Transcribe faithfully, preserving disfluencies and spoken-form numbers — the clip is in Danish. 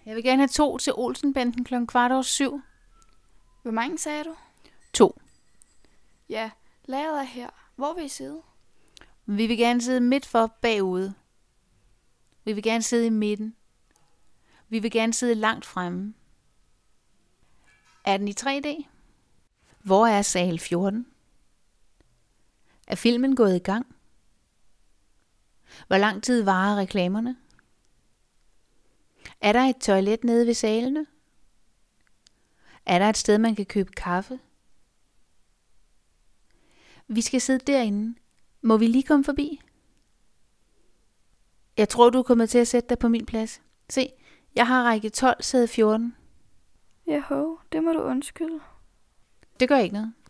Jeg vil gerne have to til Olsenbanden klokken kvart over syv. Hvor mange sagde du? To. Ja, lageret er her. Hvor vil I sidde? Vi vil gerne sidde midt for bagude. Vi vil gerne sidde i midten. Vi vil gerne sidde langt fremme. Er den i tre D? Hvor er sal fjorten? Er filmen gået i gang? Hvor lang tid varer reklamerne? Er der et toilet nede ved salene? Er der et sted, man kan købe kaffe? Vi skal sidde derinde. Må vi lige komme forbi? Jeg tror, du er kommet til at sætte dig på min plads. Se, jeg har række tolv, sæde fjorten. Jo, det må du undskylde. Det gør ikke noget.